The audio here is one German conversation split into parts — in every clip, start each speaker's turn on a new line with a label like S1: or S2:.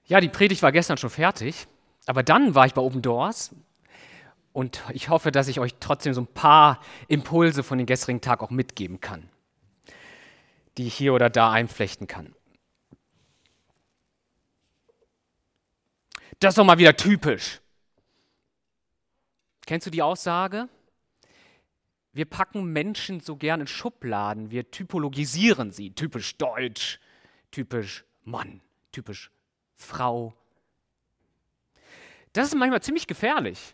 S1: Ja, die Predigt war gestern schon fertig, aber dann war ich bei Open Doors und ich hoffe, dass ich euch trotzdem so ein paar Impulse von dem gestrigen Tag auch mitgeben kann, die ich hier oder da einflechten kann. Das ist doch mal wieder typisch. Kennst du die Aussage? Wir packen Menschen so gern in Schubladen, wir typologisieren sie. Typisch deutsch, typisch Mann, typisch Frau. Das ist manchmal ziemlich gefährlich.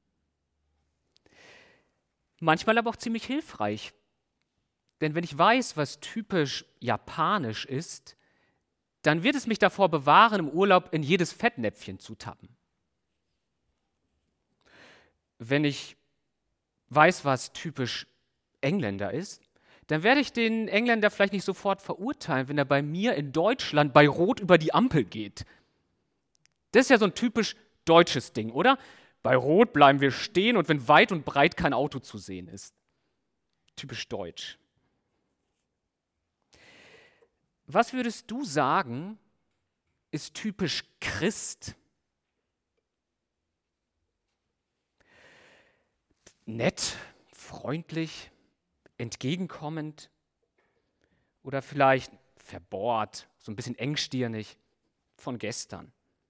S1: Manchmal aber auch ziemlich hilfreich. Denn wenn ich weiß, was typisch japanisch ist, dann wird es mich davor bewahren, im Urlaub in jedes Fettnäpfchen zu tappen. Wenn ich weiß, was typisch Engländer ist, dann werde ich den Engländer vielleicht nicht sofort verurteilen, wenn er bei mir in Deutschland bei Rot über die Ampel geht. Das ist ja so ein typisch deutsches Ding, oder? Bei Rot bleiben wir stehen und wenn weit und breit kein Auto zu sehen ist. Typisch deutsch. Was würdest du sagen, ist typisch Christ? Nett, freundlich, entgegenkommend oder vielleicht verbohrt, so ein bisschen engstirnig von gestern?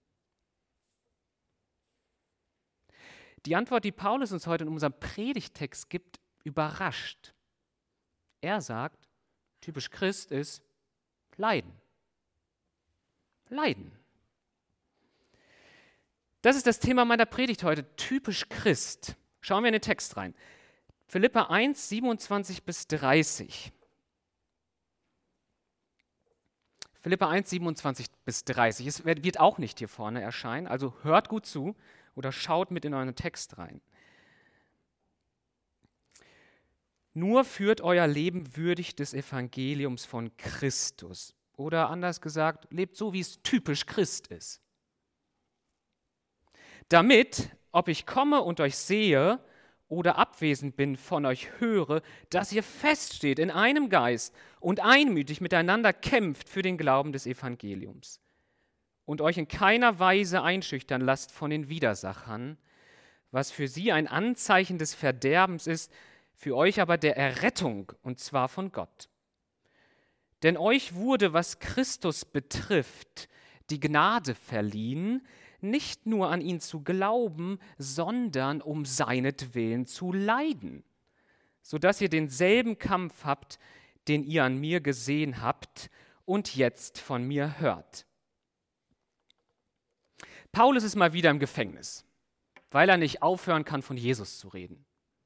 S1: Die Antwort, die Paulus uns heute in unserem Predigtext gibt, überrascht. Er sagt, typisch Christ ist Leiden. Leiden. Das ist das Thema meiner Predigt heute, typisch Christ. Schauen wir in den Text rein. Philipper 1, 27 bis 30. Philipper 1, 27 bis 30. Es wird auch nicht hier vorne erscheinen, also hört gut zu oder schaut mit in euren Text rein. Nur führt euer Leben würdig des Evangeliums von Christus. Oder anders gesagt, lebt so, wie es typisch Christ ist. Damit, ob ich komme und euch sehe oder abwesend bin, von euch höre, dass ihr feststeht in einem Geist und einmütig miteinander kämpft für den Glauben des Evangeliums und euch in keiner Weise einschüchtern lasst von den Widersachern, was für sie ein Anzeichen des Verderbens ist, für euch aber der Errettung, und zwar von Gott. Denn euch wurde, was Christus betrifft, die Gnade verliehen, nicht nur an ihn zu glauben, sondern um seinetwillen zu leiden, sodass ihr denselben Kampf habt, den ihr an mir gesehen habt und jetzt von mir hört. Paulus ist mal wieder im Gefängnis, weil er nicht aufhören kann, von Jesus zu reden.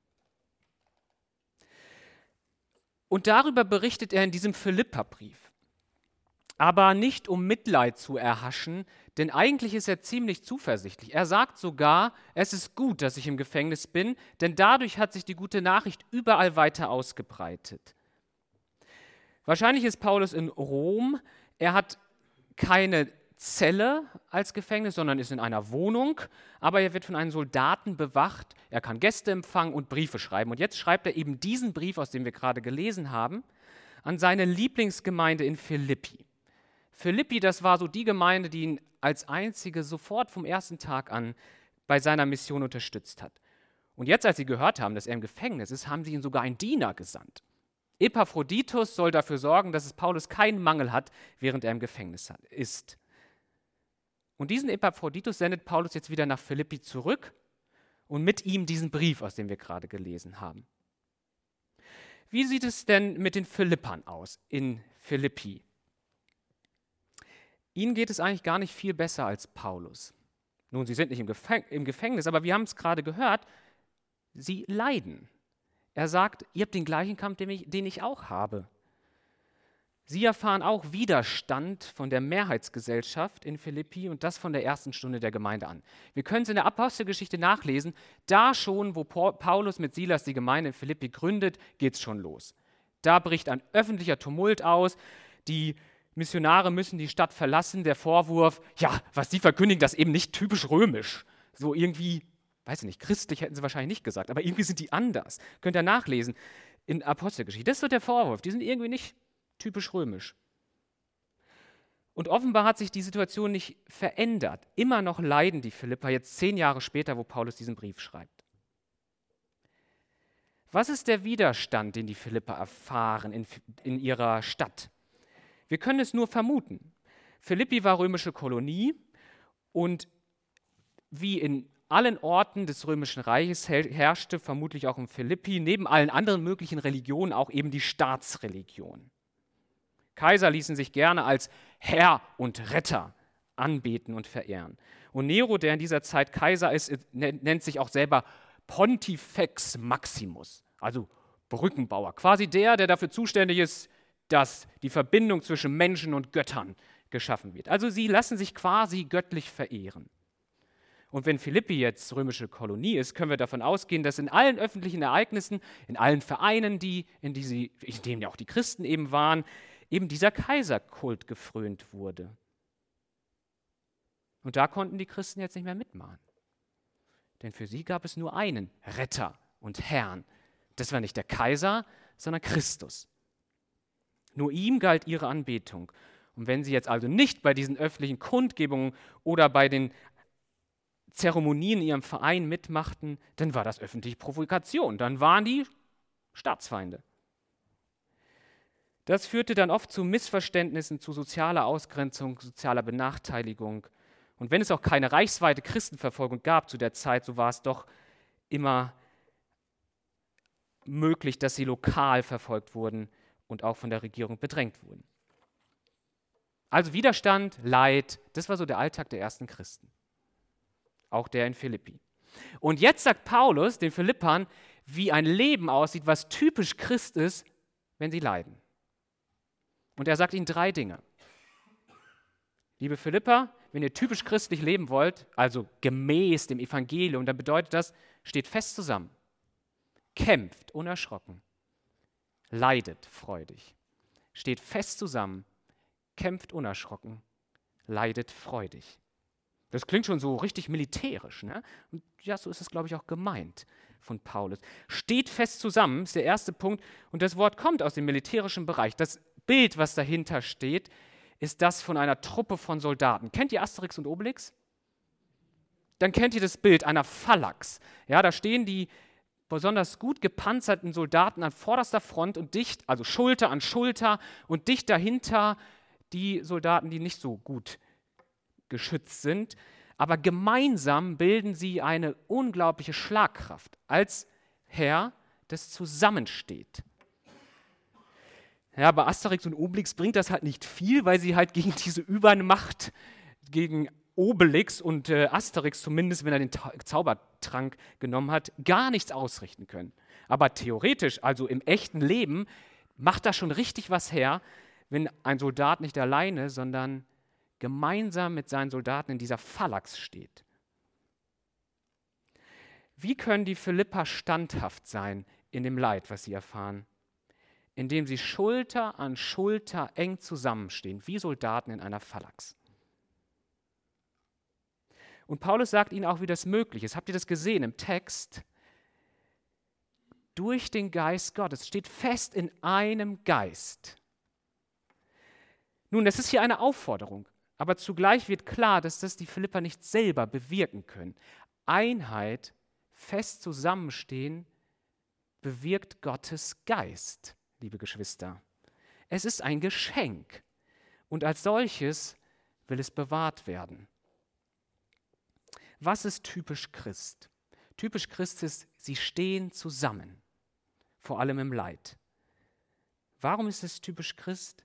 S1: Und darüber berichtet er in diesem Philipperbrief. Aber nicht um Mitleid zu erhaschen, denn eigentlich ist er ziemlich zuversichtlich. Er sagt sogar, es ist gut, dass ich im Gefängnis bin, denn dadurch hat sich die gute Nachricht überall weiter ausgebreitet. Wahrscheinlich ist Paulus in Rom. Er hat keine Zelle als Gefängnis, sondern ist in einer Wohnung, aber er wird von einem Soldaten bewacht. Er kann Gäste empfangen und Briefe schreiben. Und jetzt schreibt er eben diesen Brief, aus dem wir gerade gelesen haben, an seine Lieblingsgemeinde in Philippi. Philippi, das war so die Gemeinde, die ihn als einzige sofort vom ersten Tag an bei seiner Mission unterstützt hat. Und jetzt, als sie gehört haben, dass er im Gefängnis ist, haben sie ihm sogar einen Diener gesandt. Epaphroditus soll dafür sorgen, dass es Paulus keinen Mangel hat, während er im Gefängnis ist. Und diesen Epaphroditus sendet Paulus jetzt wieder nach Philippi zurück und mit ihm diesen Brief, aus dem wir gerade gelesen haben. Wie sieht es denn mit den Philippern aus in Philippi? Ihnen geht es eigentlich gar nicht viel besser als Paulus. Nun, sie sind nicht im Gefängnis, aber wir haben es gerade gehört, sie leiden. Er sagt, ihr habt den gleichen Kampf, den ich auch habe. Sie erfahren auch Widerstand von der Mehrheitsgesellschaft in Philippi und das von der ersten Stunde der Gemeinde an. Wir können es in der Apostelgeschichte nachlesen. Da schon, wo Paulus mit Silas die Gemeinde in Philippi gründet, geht es schon los. Da bricht ein öffentlicher Tumult aus. Die Missionare müssen die Stadt verlassen. Der Vorwurf, ja, was sie verkündigen, das ist eben nicht typisch römisch. So irgendwie, weiß ich nicht, christlich hätten sie wahrscheinlich nicht gesagt, aber irgendwie sind die anders. Könnt ihr nachlesen in Apostelgeschichte. Das ist so der Vorwurf. Die sind irgendwie nicht typisch römisch. Und offenbar hat sich die Situation nicht verändert. Immer noch leiden die Philipper, jetzt 10 Jahre später, wo Paulus diesen Brief schreibt. Was ist der Widerstand, den die Philipper erfahren in ihrer Stadt? Wir können es nur vermuten. Philippi war römische Kolonie und wie in allen Orten des Römischen Reiches herrschte vermutlich auch in Philippi neben allen anderen möglichen Religionen auch eben die Staatsreligion. Kaiser ließen sich gerne als Herr und Retter anbeten und verehren. Und Nero, der in dieser Zeit Kaiser ist, nennt sich auch selber Pontifex Maximus, also Brückenbauer, quasi der dafür zuständig ist, dass die Verbindung zwischen Menschen und Göttern geschaffen wird. Also sie lassen sich quasi göttlich verehren. Und wenn Philippi jetzt römische Kolonie ist, können wir davon ausgehen, dass in allen öffentlichen Ereignissen, in allen Vereinen, in denen ja auch die Christen eben waren, eben dieser Kaiserkult gefrönt wurde. Und da konnten die Christen jetzt nicht mehr mitmachen. Denn für sie gab es nur einen Retter und Herrn. Das war nicht der Kaiser, sondern Christus. Nur ihm galt ihre Anbetung. Und wenn sie jetzt also nicht bei diesen öffentlichen Kundgebungen oder bei den Zeremonien in ihrem Verein mitmachten, dann war das öffentliche Provokation. Dann waren die Staatsfeinde. Das führte dann oft zu Missverständnissen, zu sozialer Ausgrenzung, sozialer Benachteiligung. Und wenn es auch keine reichsweite Christenverfolgung gab zu der Zeit, so war es doch immer möglich, dass sie lokal verfolgt wurden und auch von der Regierung bedrängt wurden. Also Widerstand, Leid, das war so der Alltag der ersten Christen. Auch der in Philippi. Und jetzt sagt Paulus den Philippern, wie ein Leben aussieht, was typisch Christ ist, wenn sie leiden. Und er sagt ihnen 3 Dinge. Liebe Philipper, wenn ihr typisch christlich leben wollt, also gemäß dem Evangelium, dann bedeutet das, steht fest zusammen, kämpft unerschrocken, leidet freudig. Steht fest zusammen, kämpft unerschrocken, leidet freudig. Das klingt schon so richtig militärisch, ne? Und ja, so ist es, glaube ich, auch gemeint von Paulus. Steht fest zusammen, ist der erste Punkt. Und das Wort kommt aus dem militärischen Bereich. Das Bild, was dahinter steht, ist das von einer Truppe von Soldaten. Kennt ihr Asterix und Obelix? Dann kennt ihr das Bild einer Phalanx. Ja, da stehen die besonders gut gepanzerten Soldaten an vorderster Front und dicht, also Schulter an Schulter und dicht dahinter die Soldaten, die nicht so gut geschützt sind, aber gemeinsam bilden sie eine unglaubliche Schlagkraft als Heer, das zusammensteht. Ja, bei Asterix und Obelix bringt das halt nicht viel, weil sie halt gegen diese Übermacht, gegen Obelix und Asterix zumindest, wenn er den Zaubertrank genommen hat, gar nichts ausrichten können. Aber theoretisch, also im echten Leben, macht das schon richtig was her, wenn ein Soldat nicht alleine, sondern gemeinsam mit seinen Soldaten in dieser Phalanx steht. Wie können die Philipper standhaft sein in dem Leid, was sie erfahren? Indem sie Schulter an Schulter eng zusammenstehen, wie Soldaten in einer Phalanx. Und Paulus sagt ihnen auch, wie das möglich ist. Habt ihr das gesehen im Text? Durch den Geist Gottes, steht fest in einem Geist. Nun, das ist hier eine Aufforderung. Aber zugleich wird klar, dass das die Philipper nicht selber bewirken können. Einheit, fest zusammenstehen, bewirkt Gottes Geist, liebe Geschwister. Es ist ein Geschenk und als solches will es bewahrt werden. Was ist typisch Christ? Typisch Christ ist, sie stehen zusammen, vor allem im Leid. Warum ist es typisch Christ?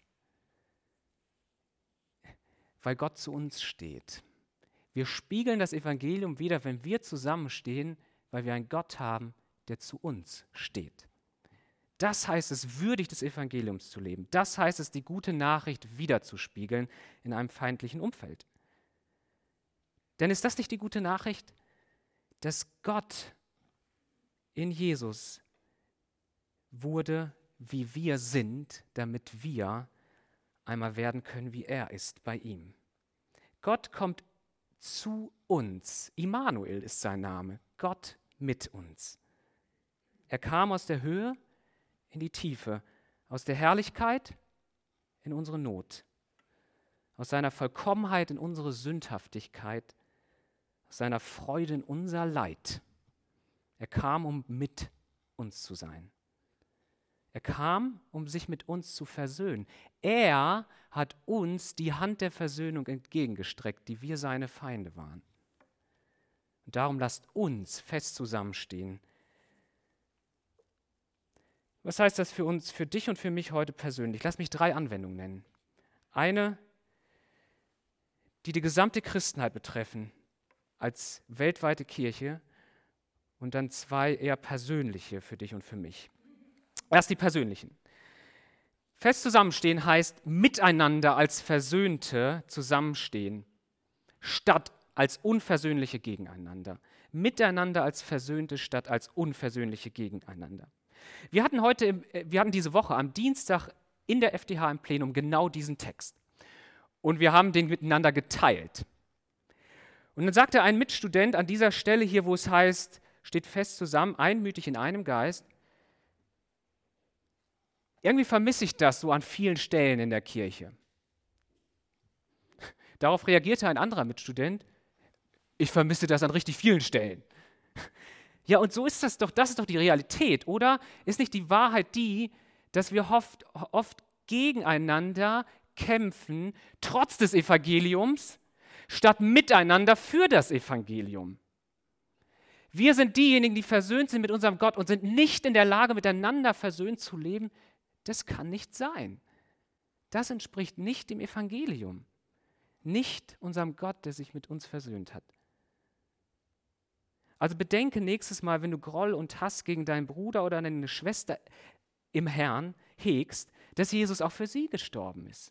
S1: Weil Gott zu uns steht. Wir spiegeln das Evangelium wider, wenn wir zusammenstehen, weil wir einen Gott haben, der zu uns steht. Das heißt es, würdig des Evangeliums zu leben. Das heißt es, die gute Nachricht widerzuspiegeln in einem feindlichen Umfeld. Denn ist das nicht die gute Nachricht, dass Gott in Jesus wurde, wie wir sind, damit wir einmal werden können, wie er ist bei ihm. Gott kommt zu uns. Immanuel ist sein Name. Gott mit uns. Er kam aus der Höhe in die Tiefe, aus der Herrlichkeit in unsere Not. aus seiner Vollkommenheit in unsere Sündhaftigkeit, aus seiner Freude in unser Leid. Er kam, um mit uns zu sein. Er kam, um sich mit uns zu versöhnen. Er hat uns die Hand der Versöhnung entgegengestreckt, die wir seine Feinde waren. Und darum lasst uns fest zusammenstehen. Was heißt das für uns, für dich und für mich heute persönlich? Lass mich 3 Anwendungen nennen. Eine, die die gesamte Christenheit betreffen, als weltweite Kirche, und dann 2 eher persönliche für dich und für mich. Erst die persönlichen. Fest zusammenstehen heißt miteinander als Versöhnte zusammenstehen, statt als Unversöhnliche gegeneinander. Miteinander als Versöhnte statt als Unversöhnliche gegeneinander. Wir hatten diese Woche am Dienstag in der FDH im Plenum genau diesen Text. Und wir haben den miteinander geteilt. Und dann sagte ein Mitstudent an dieser Stelle hier, wo es heißt, steht fest zusammen, einmütig in einem Geist. Irgendwie vermisse ich das so an vielen Stellen in der Kirche. Darauf reagierte ein anderer Mitstudent, ich vermisse das an richtig vielen Stellen. Ja, und so ist das ist doch die Realität, oder? Ist nicht die Wahrheit die, dass wir oft gegeneinander kämpfen, trotz des Evangeliums, statt miteinander für das Evangelium? Wir sind diejenigen, die versöhnt sind mit unserem Gott und sind nicht in der Lage, miteinander versöhnt zu leben. Das kann nicht sein. Das entspricht nicht dem Evangelium, nicht unserem Gott, der sich mit uns versöhnt hat. Also bedenke nächstes Mal, wenn du Groll und Hass gegen deinen Bruder oder deine Schwester im Herrn hegst, dass Jesus auch für sie gestorben ist.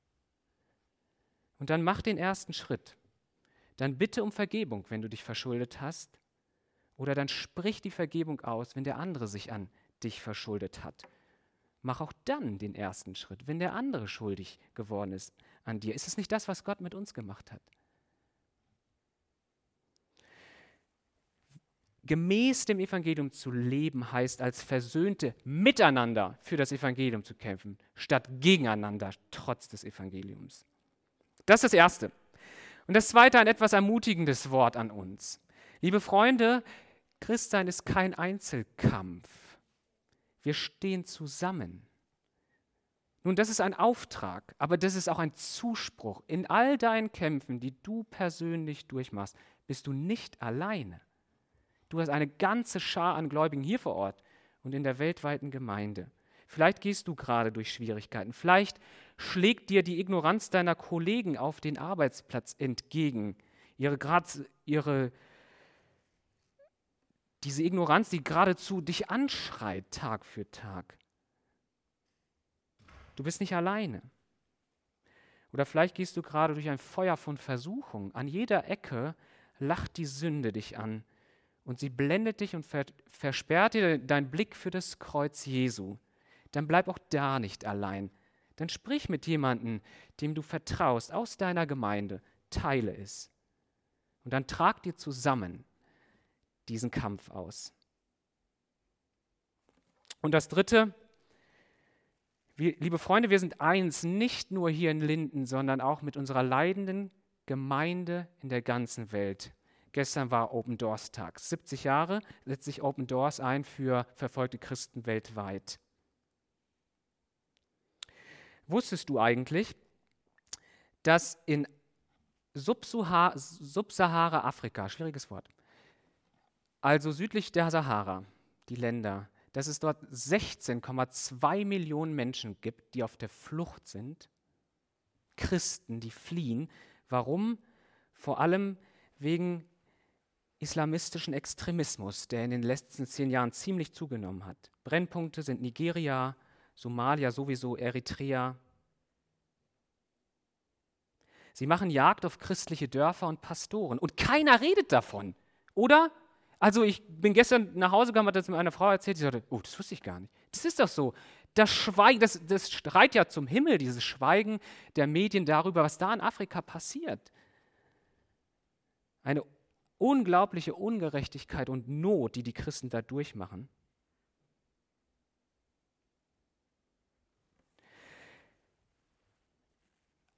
S1: Und dann mach den ersten Schritt. Dann bitte um Vergebung, wenn du dich verschuldet hast. Oder dann sprich die Vergebung aus, wenn der andere sich an dich verschuldet hat. Mach auch dann den ersten Schritt, wenn der andere schuldig geworden ist an dir. Ist es nicht das, was Gott mit uns gemacht hat? Gemäß dem Evangelium zu leben heißt, als Versöhnte miteinander für das Evangelium zu kämpfen, statt gegeneinander trotz des Evangeliums. Das ist das Erste. Und das Zweite, ein etwas ermutigendes Wort an uns. Liebe Freunde, Christsein ist kein Einzelkampf. Wir stehen zusammen. Nun, das ist ein Auftrag, aber das ist auch ein Zuspruch. In all deinen Kämpfen, die du persönlich durchmachst, bist du nicht alleine. Du hast eine ganze Schar an Gläubigen hier vor Ort und in der weltweiten Gemeinde. Vielleicht gehst du gerade durch Schwierigkeiten. Vielleicht schlägt dir die Ignoranz deiner Kollegen auf den Arbeitsplatz entgegen. Diese Ignoranz, die geradezu dich anschreit, Tag für Tag. Du bist nicht alleine. Oder vielleicht gehst du gerade durch ein Feuer von Versuchung. An jeder Ecke lacht die Sünde dich an und sie blendet dich und versperrt dir deinen Blick für das Kreuz Jesu. Dann bleib auch da nicht allein. Dann sprich mit jemandem, dem du vertraust, aus deiner Gemeinde. Teile es. Und dann tragt ihr zusammen diesen Kampf aus. Und das Dritte, liebe Freunde, wir sind eins, nicht nur hier in Linden, sondern auch mit unserer leidenden Gemeinde in der ganzen Welt. Gestern war Open Doors Tag. 70 Jahre setzt sich Open Doors ein für verfolgte Christen weltweit. Wusstest du eigentlich, dass in Subsahara-Afrika, schwieriges Wort, also südlich der Sahara, die Länder, dass es dort 16,2 Millionen Menschen gibt, die auf der Flucht sind, Christen, die fliehen. Warum? Vor allem wegen islamistischen Extremismus, der in den letzten 10 Jahren ziemlich zugenommen hat. Brennpunkte sind Nigeria, Somalia sowieso, Eritrea. Sie machen Jagd auf christliche Dörfer und Pastoren und keiner redet davon, oder? Also ich bin gestern nach Hause gekommen, hat das mit einer Frau erzählt, die sagte, oh, das wusste ich gar nicht. Das ist doch so. Das Schweigen, das schreit ja zum Himmel, dieses Schweigen der Medien darüber, was da in Afrika passiert. Eine unglaubliche Ungerechtigkeit und Not, die die Christen da durchmachen.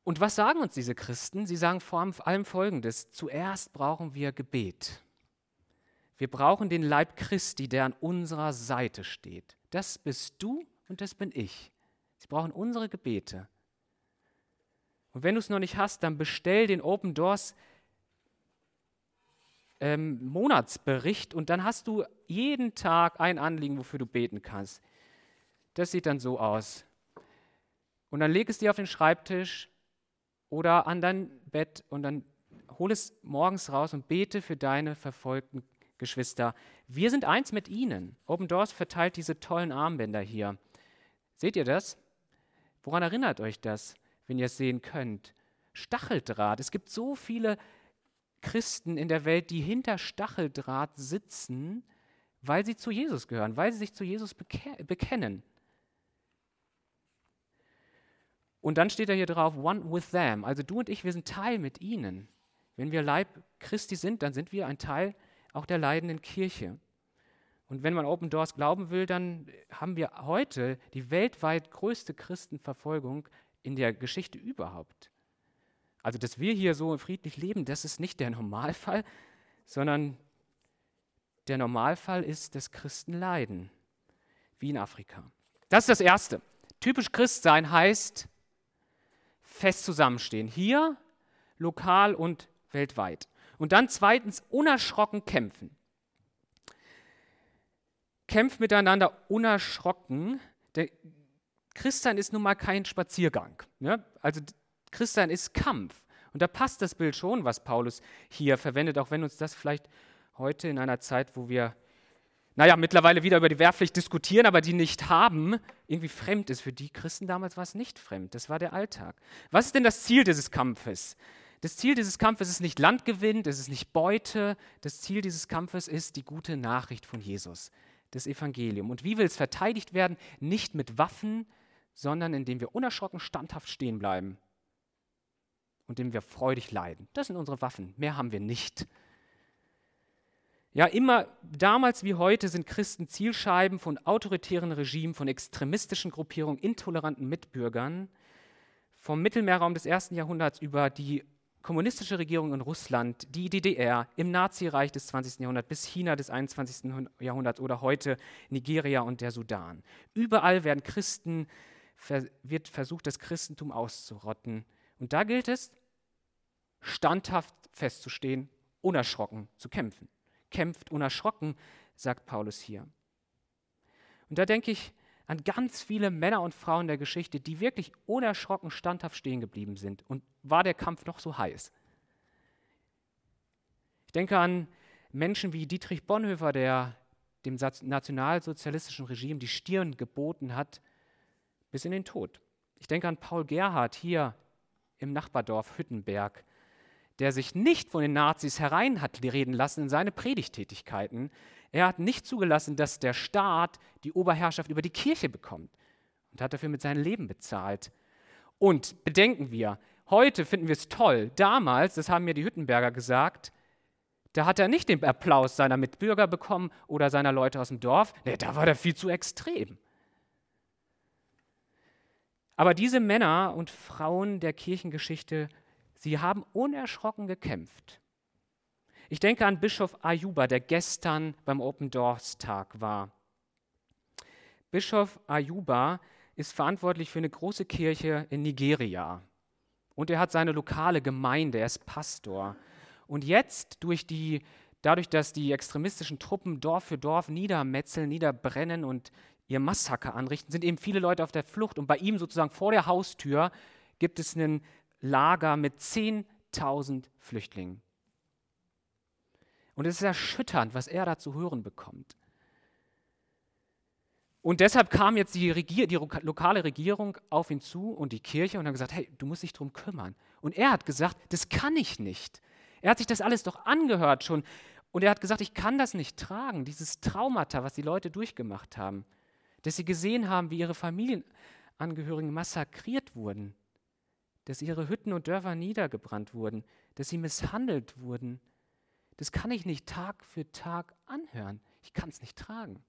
S1: Und was sagen uns diese Christen? Sie sagen vor allem Folgendes: Zuerst brauchen wir Gebet. Wir brauchen den Leib Christi, der an unserer Seite steht. Das bist du und das bin ich. Sie brauchen unsere Gebete. Und wenn du es noch nicht hast, dann bestell den Open Doors Monatsbericht und dann hast du jeden Tag ein Anliegen, wofür du beten kannst. Das sieht dann so aus. Und dann leg es dir auf den Schreibtisch oder an dein Bett und dann hol es morgens raus und bete für deine verfolgten Geschwister. Wir sind eins mit ihnen. Open Doors verteilt diese tollen Armbänder hier. Seht ihr das? Woran erinnert euch das, wenn ihr es sehen könnt? Stacheldraht. Es gibt so viele Christen in der Welt, die hinter Stacheldraht sitzen, weil sie zu Jesus gehören, weil sie sich zu Jesus bekennen. Und dann steht da hier drauf, one with them. Also du und ich, wir sind Teil mit ihnen. Wenn wir Leib Christi sind, dann sind wir ein Teil auch der leidenden Kirche. Und wenn man Open Doors glauben will, dann haben wir heute die weltweit größte Christenverfolgung in der Geschichte überhaupt. Also, dass wir hier so friedlich leben, das ist nicht der Normalfall, sondern der Normalfall ist, dass Christen leiden, wie in Afrika. Das ist das Erste. Typisch Christsein heißt fest zusammenstehen, hier, lokal und weltweit. Und dann zweitens unerschrocken kämpfen. Kämpft miteinander unerschrocken. Der Christsein ist nun mal kein Spaziergang. Ne? Also Christsein ist Kampf. Und da passt das Bild schon, was Paulus hier verwendet, auch wenn uns das vielleicht heute in einer Zeit, wo wir, mittlerweile wieder über die Wehrpflicht diskutieren, aber die nicht haben, irgendwie fremd ist. Für die Christen damals war es nicht fremd. Das war der Alltag. Was ist denn das Ziel dieses Kampfes? Das Ziel dieses Kampfes ist nicht Landgewinn, es ist nicht Beute. Das Ziel dieses Kampfes ist die gute Nachricht von Jesus, das Evangelium. Und wie will es verteidigt werden? Nicht mit Waffen, sondern indem wir unerschrocken standhaft stehen bleiben und indem wir freudig leiden. Das sind unsere Waffen, mehr haben wir nicht. Ja, immer damals wie heute sind Christen Zielscheiben von autoritären Regimen, von extremistischen Gruppierungen, intoleranten Mitbürgern, vom Mittelmeerraum des 1. Jahrhunderts über die kommunistische Regierung in Russland, die DDR, im Nazireich des 20. Jahrhunderts bis China des 21. Jahrhunderts oder heute Nigeria und der Sudan. Überall wird versucht, das Christentum auszurotten. Und da gilt es, standhaft festzustehen, unerschrocken zu kämpfen. Kämpft unerschrocken, sagt Paulus hier. Und da denke ich an ganz viele Männer und Frauen der Geschichte, die wirklich unerschrocken standhaft stehen geblieben sind. Und war der Kampf noch so heiß? Ich denke an Menschen wie Dietrich Bonhoeffer, der dem nationalsozialistischen Regime die Stirn geboten hat bis in den Tod. Ich denke an Paul Gerhardt hier im Nachbardorf Hüttenberg, der sich nicht von den Nazis herein hat reden lassen in seine Predigttätigkeiten. Er hat nicht zugelassen, dass der Staat die Oberherrschaft über die Kirche bekommt und hat dafür mit seinem Leben bezahlt. Und bedenken wir, heute finden wir es toll. Damals, das haben mir die Hüttenberger gesagt, da hat er nicht den Applaus seiner Mitbürger bekommen oder seiner Leute aus dem Dorf. Nee, da war der viel zu extrem. Aber diese Männer und Frauen der Kirchengeschichte, sie haben unerschrocken gekämpft. Ich denke an Bischof Ayuba, der gestern beim Open Doors Tag war. Bischof Ayuba ist verantwortlich für eine große Kirche in Nigeria. Und er hat seine lokale Gemeinde, er ist Pastor. Und jetzt, dadurch, dass die extremistischen Truppen Dorf für Dorf niedermetzeln, niederbrennen und ihr Massaker anrichten, sind eben viele Leute auf der Flucht. Und bei ihm sozusagen vor der Haustür gibt es ein Lager mit 10.000 Flüchtlingen. Und es ist erschütternd, was er da zu hören bekommt. Und deshalb kam jetzt die lokale Regierung auf ihn zu und die Kirche und hat gesagt, hey, du musst dich darum kümmern. Und er hat gesagt, das kann ich nicht. Er hat sich das alles doch angehört schon. Und er hat gesagt, ich kann das nicht tragen, dieses Traumata, was die Leute durchgemacht haben. Dass sie gesehen haben, wie ihre Familienangehörigen massakriert wurden. Dass ihre Hütten und Dörfer niedergebrannt wurden. Dass sie misshandelt wurden. Das kann ich nicht Tag für Tag anhören. Ich kann es nicht tragen.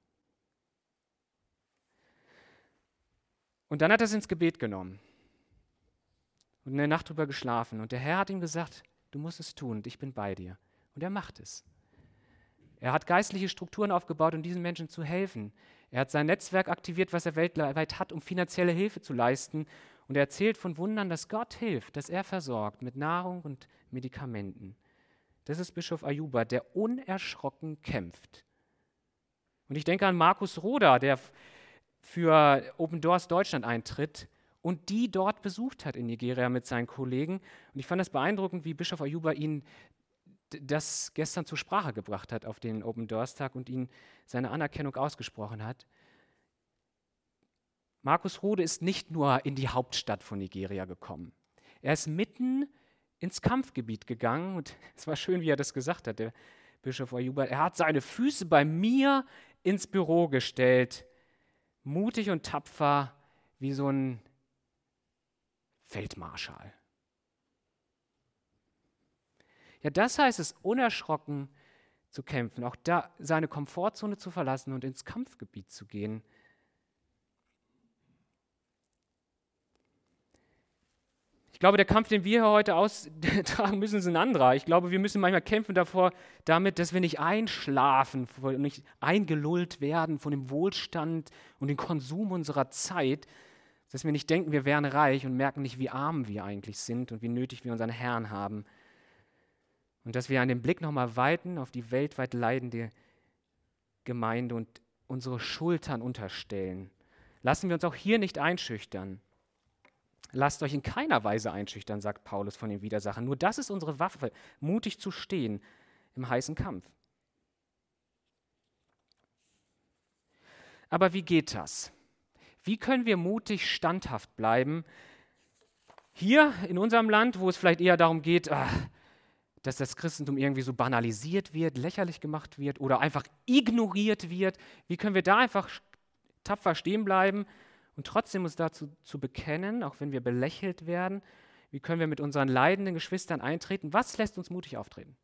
S1: Und dann hat er es ins Gebet genommen. und eine Nacht drüber geschlafen. Und der Herr hat ihm gesagt, du musst es tun und ich bin bei dir. Und er macht es. Er hat geistliche Strukturen aufgebaut, um diesen Menschen zu helfen. Er hat sein Netzwerk aktiviert, was er weltweit hat, um finanzielle Hilfe zu leisten. Und er erzählt von Wundern, dass Gott hilft, dass er versorgt mit Nahrung und Medikamenten. Das ist Bischof Ayuba, der unerschrocken kämpft. Und ich denke an Markus Roda, der für Open Doors Deutschland eintritt und die dort besucht hat in Nigeria mit seinen Kollegen. Und ich fand es beeindruckend, wie Bischof Ayuba ihn das gestern zur Sprache gebracht hat auf den Open Doors Tag und ihn seine Anerkennung ausgesprochen hat. Markus Rode ist nicht nur in die Hauptstadt von Nigeria gekommen. Er ist mitten ins Kampfgebiet gegangen und es war schön, wie er das gesagt hat, der Bischof Ayuba. Er hat seine Füße bei mir ins Büro gestellt, mutig und tapfer wie so ein Feldmarschall. Ja, das heißt es, unerschrocken zu kämpfen, auch da seine Komfortzone zu verlassen und ins Kampfgebiet zu gehen. Ich glaube, der Kampf, den wir hier heute austragen müssen, ist ein anderer. Ich glaube, wir müssen manchmal kämpfen damit, dass wir nicht einschlafen, nicht eingelullt werden von dem Wohlstand und dem Konsum unserer Zeit, dass wir nicht denken, wir wären reich und merken nicht, wie arm wir eigentlich sind und wie nötig wir unseren Herrn haben. Und dass wir an den Blick nochmal weiten auf die weltweit leidende Gemeinde und unsere Schultern unterstellen. Lassen wir uns auch hier nicht einschüchtern. Lasst euch in keiner Weise einschüchtern, sagt Paulus von den Widersachern. Nur das ist unsere Waffe, mutig zu stehen im heißen Kampf. Aber wie geht das? Wie können wir mutig standhaft bleiben? Hier in unserem Land, wo es vielleicht eher darum geht, dass das Christentum irgendwie so banalisiert wird, lächerlich gemacht wird oder einfach ignoriert wird. Wie können wir da einfach tapfer stehen bleiben und trotzdem uns dazu zu bekennen, auch wenn wir belächelt werden? Wie können wir mit unseren leidenden Geschwistern eintreten? Was lässt uns mutig auftreten?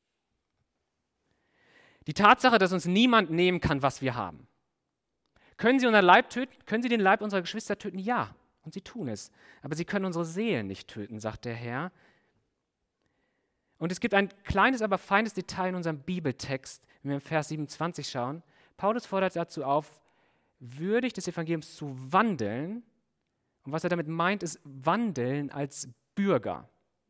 S1: Die Tatsache, dass uns niemand nehmen kann, was wir haben. Können sie unseren Leib töten? Können sie den Leib unserer Geschwister töten? Ja, und sie tun es. Aber sie können unsere Seelen nicht töten, sagt der Herr. Und es gibt ein kleines, aber feines Detail in unserem Bibeltext, wenn wir im Vers 27 schauen. Paulus fordert dazu auf, würdig des Evangeliums zu wandeln. Und was er damit meint, ist wandeln als Bürger.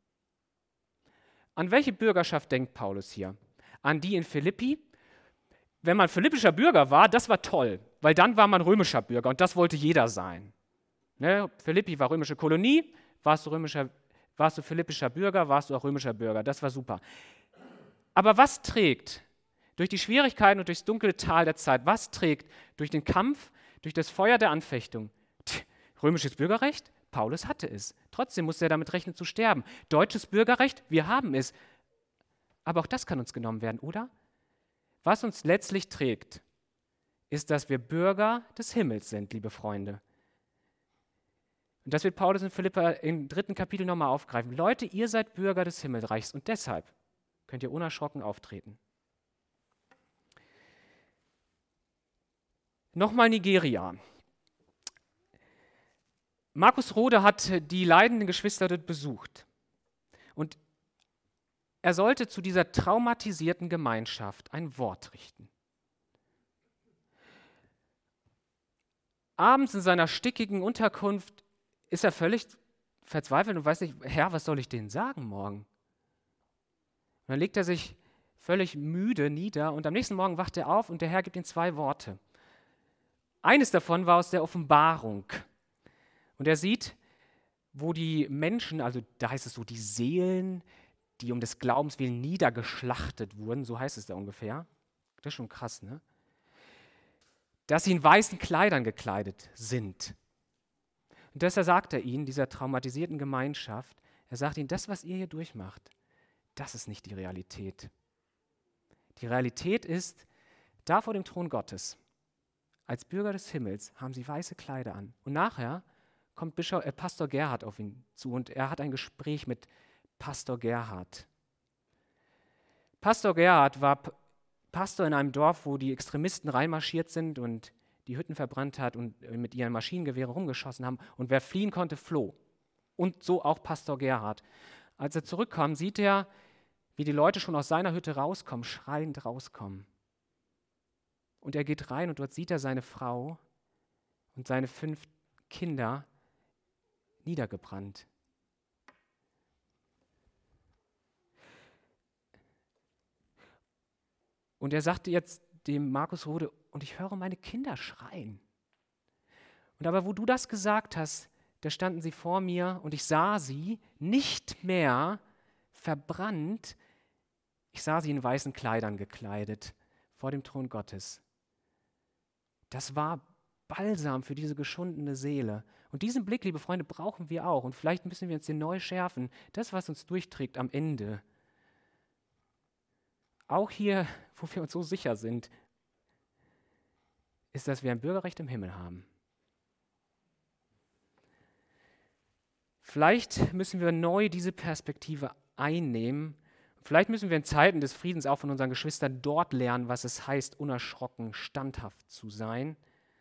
S1: An welche Bürgerschaft denkt Paulus hier? An die in Philippi? Wenn man philippischer Bürger war, das war toll, weil dann war man römischer Bürger und das wollte jeder sein. Ne? Philippi war römische Kolonie, warst du philippischer Bürger, warst du auch römischer Bürger. Das war super. Aber was trägt durch die Schwierigkeiten und durchs dunkle Tal der Zeit, was trägt durch den Kampf, durch das Feuer der Anfechtung? Römisches Bürgerrecht? Paulus hatte es. Trotzdem musste er damit rechnen zu sterben. Deutsches Bürgerrecht? Wir haben es. Aber auch das kann uns genommen werden, oder? Was uns letztlich trägt, ist, dass wir Bürger des Himmels sind, liebe Freunde. Und das wird Paulus in Philipper im 3. Kapitel nochmal aufgreifen. Leute, ihr seid Bürger des Himmelreichs und deshalb könnt ihr unerschrocken auftreten. Nochmal Nigeria. Markus Rode hat die leidenden Geschwister dort besucht. Und er sollte zu dieser traumatisierten Gemeinschaft ein Wort richten. Abends in seiner stickigen Unterkunft ist er völlig verzweifelt und weiß nicht, Herr, was soll ich denen sagen morgen? Und dann legt er sich völlig müde nieder und am nächsten Morgen wacht er auf und der Herr gibt ihm 2 Worte. Eines davon war aus der Offenbarung. Und er sieht, wo die Menschen, also da heißt es so, die Seelen, die um des Glaubens willen niedergeschlachtet wurden, so heißt es da ungefähr. Das ist schon krass, ne? Dass sie in weißen Kleidern gekleidet sind. Und deshalb sagt er ihnen, dieser traumatisierten Gemeinschaft, er sagt ihnen, das, was ihr hier durchmacht, das ist nicht die Realität. Die Realität ist, da vor dem Thron Gottes, als Bürger des Himmels, haben sie weiße Kleider an. Und nachher kommt Pastor Gerhard auf ihn zu und er hat ein Gespräch mit Pastor Gerhard. Pastor Gerhard war Pastor in einem Dorf, wo die Extremisten reinmarschiert sind und die Hütten verbrannt hat und mit ihren Maschinengewehren rumgeschossen haben. Und wer fliehen konnte, floh. Und so auch Pastor Gerhard. Als er zurückkam, sieht er, wie die Leute schon aus seiner Hütte rauskommen, schreiend rauskommen. Und er geht rein und dort sieht er seine Frau und seine 5 Kinder niedergebrannt. Und er sagte jetzt dem Markus Rode, und ich höre meine Kinder schreien. Und aber wo du das gesagt hast, da standen sie vor mir und ich sah sie nicht mehr verbrannt, ich sah sie in weißen Kleidern gekleidet vor dem Thron Gottes. Das war Balsam für diese geschundene Seele. Und diesen Blick, liebe Freunde, brauchen wir auch. Und vielleicht müssen wir uns den neu schärfen. Das, was uns durchträgt am Ende. Auch hier, wo wir uns so sicher sind, ist, dass wir ein Bürgerrecht im Himmel haben. Vielleicht müssen wir neu diese Perspektive einnehmen. Vielleicht müssen wir in Zeiten des Friedens auch von unseren Geschwistern dort lernen, was es heißt, unerschrocken, standhaft zu sein.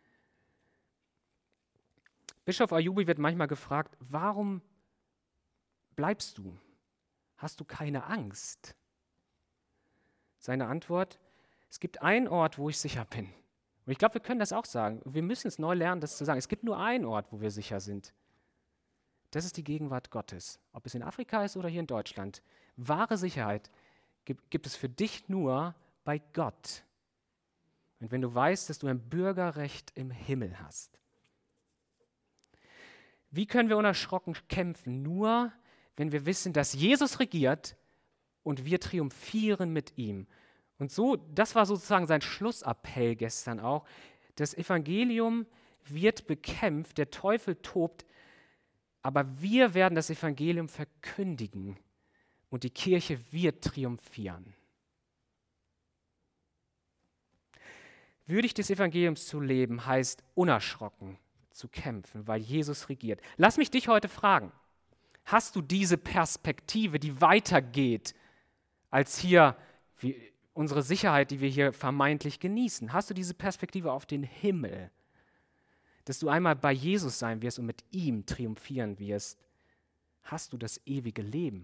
S1: Bischof Ayubi wird manchmal gefragt, warum bleibst du? Hast du keine Angst? Seine Antwort, es gibt einen Ort, wo ich sicher bin. Und ich glaube, wir können das auch sagen. Wir müssen es neu lernen, das zu sagen. Es gibt nur einen Ort, wo wir sicher sind. Das ist die Gegenwart Gottes. Ob es in Afrika ist oder hier in Deutschland. Wahre Sicherheit gibt es für dich nur bei Gott. Und wenn du weißt, dass du ein Bürgerrecht im Himmel hast. Wie können wir unerschrocken kämpfen? Nur, wenn wir wissen, dass Jesus regiert und wir triumphieren mit ihm. Und so, das war sozusagen sein Schlussappell gestern auch. Das Evangelium wird bekämpft, der Teufel tobt, aber wir werden das Evangelium verkündigen und die Kirche wird triumphieren. Würdig des Evangeliums zu leben, heißt unerschrocken zu kämpfen, weil Jesus regiert. Lass mich dich heute fragen, hast du diese Perspektive, die weitergeht, als hier unsere Sicherheit, die wir hier vermeintlich genießen? Hast du diese Perspektive auf den Himmel, dass du einmal bei Jesus sein wirst und mit ihm triumphieren wirst? Hast du das ewige Leben?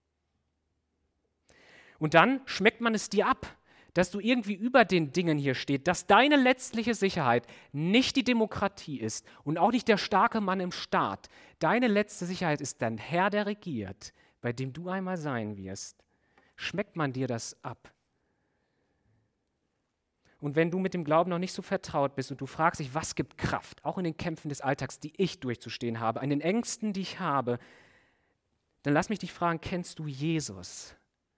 S1: Und dann schmeckt man es dir ab, dass du irgendwie über den Dingen hier stehst, dass deine letztliche Sicherheit nicht die Demokratie ist und auch nicht der starke Mann im Staat. Deine letzte Sicherheit ist dein Herr, der regiert, bei dem du einmal sein wirst. Schmeckt man dir das ab? Und wenn du mit dem Glauben noch nicht so vertraut bist und du fragst dich, was gibt Kraft, auch in den Kämpfen des Alltags, die ich durchzustehen habe, an den Ängsten, die ich habe, dann lass mich dich fragen, kennst du Jesus?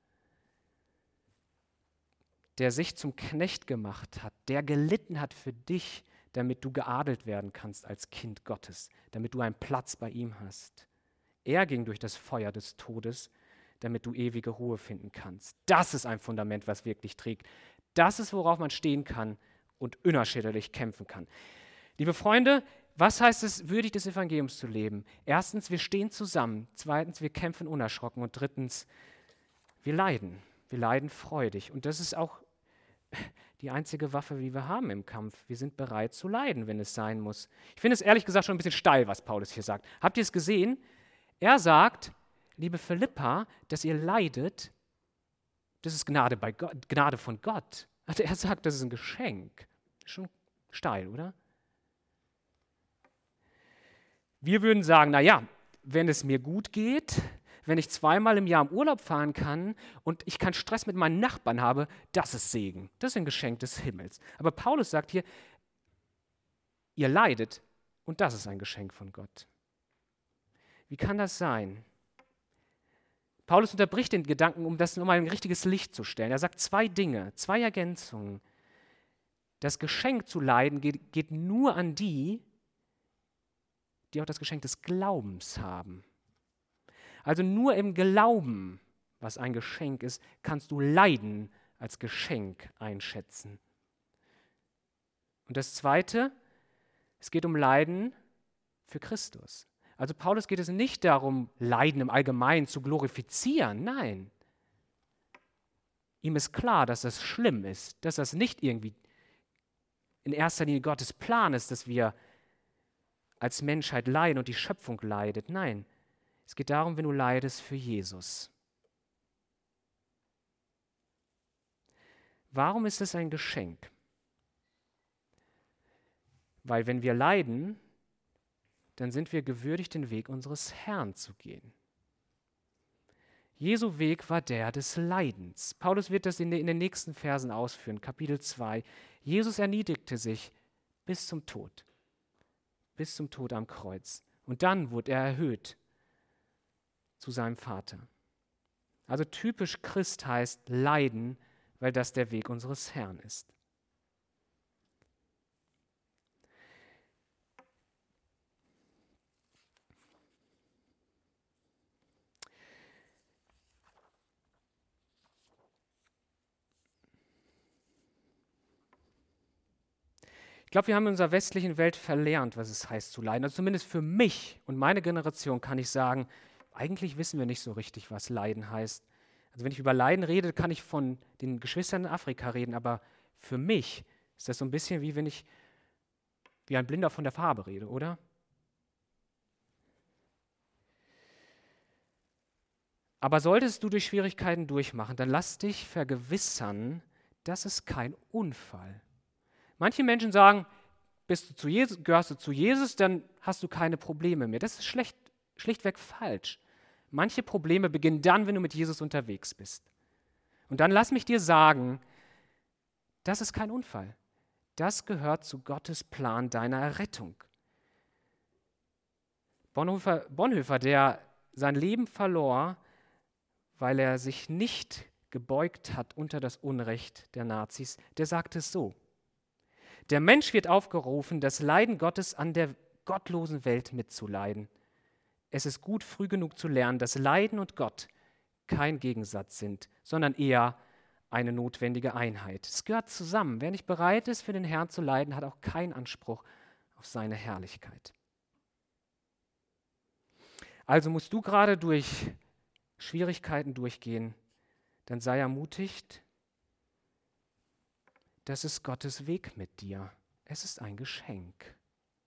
S1: Der sich zum Knecht gemacht hat, der gelitten hat für dich, damit du geadelt werden kannst als Kind Gottes, damit du einen Platz bei ihm hast. Er ging durch das Feuer des Todes, damit du ewige Ruhe finden kannst. Das ist ein Fundament, was wirklich trägt. Das ist, worauf man stehen kann und unerschütterlich kämpfen kann. Liebe Freunde, was heißt es, würdig des Evangeliums zu leben? Erstens, wir stehen zusammen. Zweitens, wir kämpfen unerschrocken. Und drittens, wir leiden. Wir leiden freudig. Und das ist auch die einzige Waffe, die wir haben im Kampf. Wir sind bereit zu leiden, wenn es sein muss. Ich finde es ehrlich gesagt schon ein bisschen steil, was Paulus hier sagt. Habt ihr es gesehen? Er sagt, liebe Philippa, dass ihr leidet, das ist Gnade, Gnade von Gott. Also er sagt, das ist ein Geschenk. Schon steil, oder? Wir würden sagen, naja, wenn es mir gut geht, wenn ich 2-mal im Jahr im Urlaub fahren kann und ich keinen Stress mit meinen Nachbarn habe, das ist Segen. Das ist ein Geschenk des Himmels. Aber Paulus sagt hier, ihr leidet und das ist ein Geschenk von Gott. Wie kann das sein? Paulus unterbricht den Gedanken, um das nochmal in ein richtiges Licht zu stellen. Er sagt 2 Dinge, 2 Ergänzungen. Das Geschenk zu leiden geht nur an die auch das Geschenk des Glaubens haben. Also nur im Glauben, was ein Geschenk ist, kannst du Leiden als Geschenk einschätzen. Und das Zweite, es geht um Leiden für Christus. Also Paulus geht es nicht darum, Leiden im Allgemeinen zu glorifizieren, nein. Ihm ist klar, dass das schlimm ist, dass das nicht irgendwie in erster Linie Gottes Plan ist, dass wir als Menschheit leiden und die Schöpfung leidet. Nein, Es geht darum, wenn du leidest für Jesus. Warum ist es ein Geschenk? Weil wenn wir leiden, dann sind wir gewürdigt, den Weg unseres Herrn zu gehen. Jesu Weg war der des Leidens. Paulus wird das in den nächsten Versen ausführen, Kapitel 2. Jesus erniedrigte sich bis zum Tod am Kreuz. Und dann wurde er erhöht zu seinem Vater. Also typisch Christ heißt leiden, weil das der Weg unseres Herrn ist. Ich glaube, wir haben in unserer westlichen Welt verlernt, was es heißt zu leiden. Also zumindest für mich und meine Generation kann ich sagen, eigentlich wissen wir nicht so richtig, was Leiden heißt. Also wenn ich über Leiden rede, kann ich von den Geschwistern in Afrika reden, aber für mich ist das so ein bisschen wie wenn ich wie ein Blinder von der Farbe rede, oder? Aber solltest du durch Schwierigkeiten durchmachen, dann lass dich vergewissern, das ist kein Unfall. Manche Menschen sagen, gehörst du zu Jesus, dann hast du keine Probleme mehr. Das ist schlichtweg falsch. Manche Probleme beginnen dann, wenn du mit Jesus unterwegs bist. Und dann lass mich dir sagen, das ist kein Unfall. Das gehört zu Gottes Plan deiner Errettung. Bonhoeffer, der sein Leben verlor, weil er sich nicht gebeugt hat unter das Unrecht der Nazis, der sagt es so: Der Mensch wird aufgerufen, das Leiden Gottes an der gottlosen Welt mitzuleiden. Es ist gut, früh genug zu lernen, dass Leiden und Gott kein Gegensatz sind, sondern eher eine notwendige Einheit. Es gehört zusammen. Wer nicht bereit ist, für den Herrn zu leiden, hat auch keinen Anspruch auf seine Herrlichkeit. Also musst du gerade durch Schwierigkeiten durchgehen, dann sei ermutigt, das ist Gottes Weg mit dir. Es ist ein Geschenk.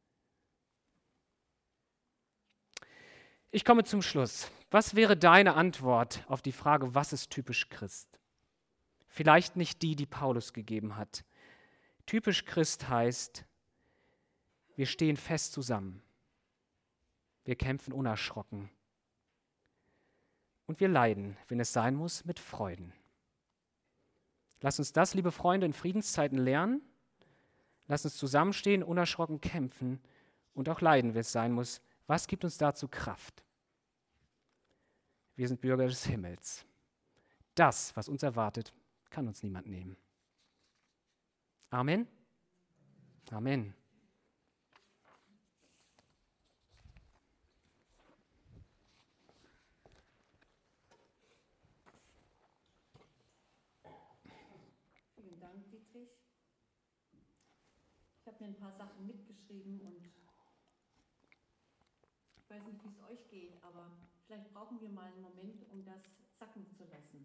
S1: Ich komme zum Schluss. Was wäre deine Antwort auf die Frage, was ist typisch Christ? Vielleicht nicht die Paulus gegeben hat. Typisch Christ heißt, wir stehen fest zusammen. Wir kämpfen unerschrocken. Und wir leiden, wenn es sein muss, mit Freuden. Lass uns das, liebe Freunde, in Friedenszeiten lernen. Lass uns zusammenstehen, unerschrocken kämpfen und auch leiden, wenn es sein muss. Was gibt uns dazu Kraft? Wir sind Bürger des Himmels. Das, was uns erwartet, kann uns niemand nehmen. Amen? Amen.
S2: Vielen Dank, Dietrich. Ich habe mir ein paar Sachen mitgeschrieben und ich weiß nicht, wie es euch geht, aber vielleicht brauchen wir mal einen Moment, um das sacken zu lassen.